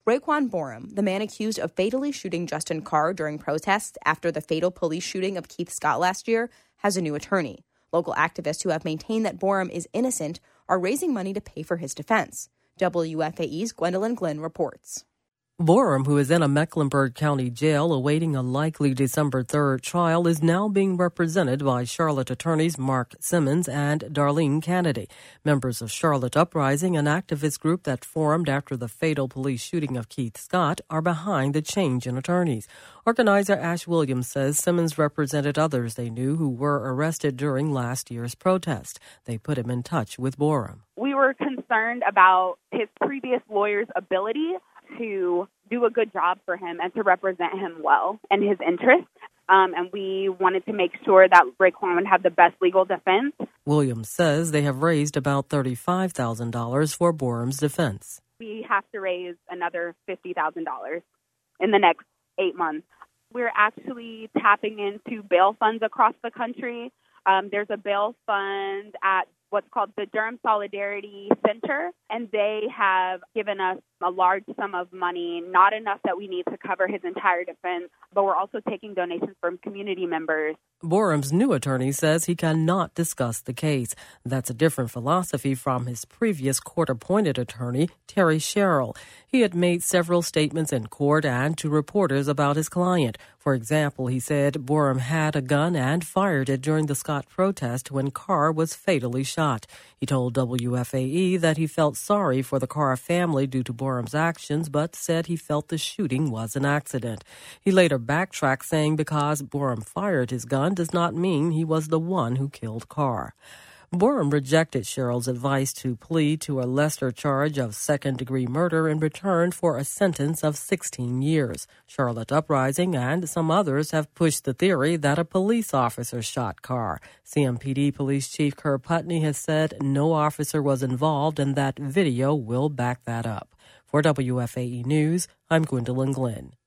Raekwon Borum, the man accused of fatally shooting Justin Carr during protests after the fatal police shooting of Keith Scott last year, has a new attorney. Local activists who have maintained that Borum is innocent are raising money to pay for his defense. WFAE's Gwendolyn Glynn reports. Borum, who is in a Mecklenburg County jail awaiting a likely December 3rd trial, is now being represented by Charlotte attorneys Mark Simmons and Darlene Kennedy. Members of Charlotte Uprising, an activist group that formed after the fatal police shooting of Keith Scott, are behind the change in attorneys. Organizer Ash Williams says Simmons represented others they knew who were arrested during last year's protest. They put him in touch with Borum. We were concerned about his previous lawyer's ability to do a good job for him and to represent him well and his interests. And we wanted to make sure that Raekwon would have the best legal defense. Williams says they have raised about $35,000 for Borum's defense. We have to raise another $50,000 in the next 8 months. We're actually tapping into bail funds across the country. There's a bail fund at what's called the Durham Solidarity Center, and they have given us a large sum of money, not enough that we need to cover his entire defense, but we're also taking donations from community members. Borum's new attorney says he cannot discuss the case. That's a different philosophy from his previous court-appointed attorney, Terry Sherrill. He had made several statements in court and to reporters about his client. For example, he said Borum had a gun and fired it during the Scott protest when Carr was fatally shot. He told WFAE that he felt sorry for the Carr family due to Borum's actions, but said he felt the shooting was an accident. He later backtracked, saying because Borum fired his gun does not mean he was the one who killed Carr. Borum rejected Sherrill's advice to plead to a lesser charge of second-degree murder in return for a sentence of 16 years. Charlotte Uprising and some others have pushed the theory that a police officer shot Carr. CMPD Police Chief Kerr Putney has said no officer was involved and that video will back that up. For WFAE News, I'm Gwendolyn Glynn.